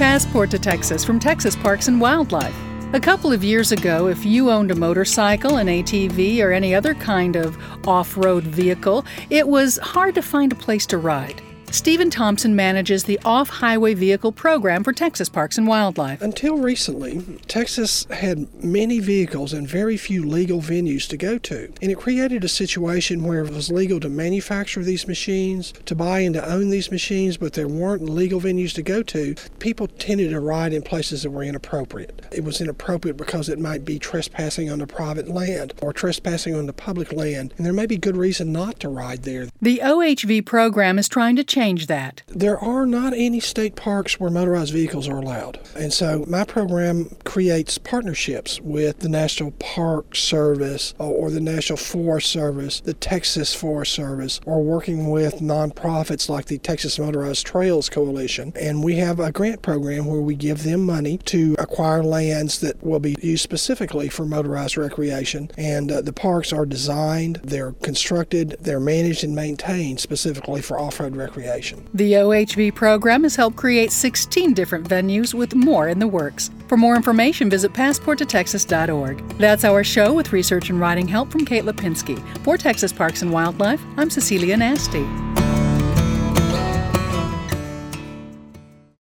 Passport to Texas from Texas Parks and Wildlife. A couple of years ago, if you owned a motorcycle, an ATV, or any other kind of off-road vehicle, it was hard to find a place to ride. Stephen Thompson manages the Off-Highway Vehicle Program for Texas Parks and Wildlife. Until recently, Texas had many vehicles and very few legal venues to go to. And it created a situation where it was legal to manufacture these machines, to buy and to own these machines, but there weren't legal venues to go to. People tended to ride in places that were inappropriate. It was inappropriate because it might be trespassing on the private land or trespassing on the public land, and there may be good reason not to ride there. The OHV program is trying to change that. There are not any state parks where motorized vehicles are allowed. And so my program creates partnerships with the National Park Service or the National Forest Service, the Texas Forest Service, or working with nonprofits like the Texas Motorized Trails Coalition. And we have a grant program where we give them money to acquire lands that will be used specifically for motorized recreation. And the parks are designed, they're constructed, they're managed and maintained specifically for off-road recreation. The OHV program has helped create 16 different venues with more in the works. For more information, visit passporttotexas.org. That's our show with research and writing help from Kate Lipinski. For Texas Parks and Wildlife, I'm Cecilia Nasty.